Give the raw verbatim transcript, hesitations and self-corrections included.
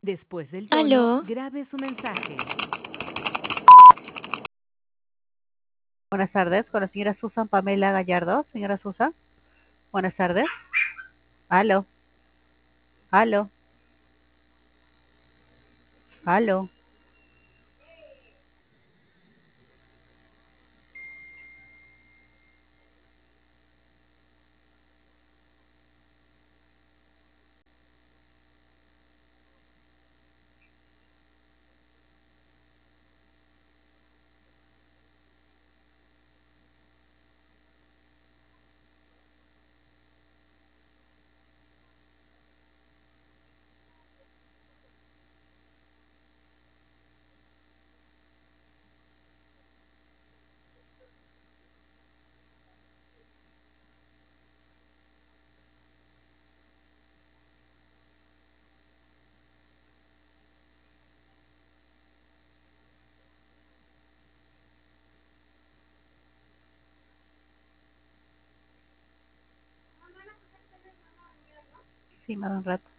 Después del tono, Aló, grabe su mensaje. Buenas tardes, con la señora Susan Pamela Gallardo. Señora Susan, buenas tardes. Aló, aló, aló. Sí, más un rato.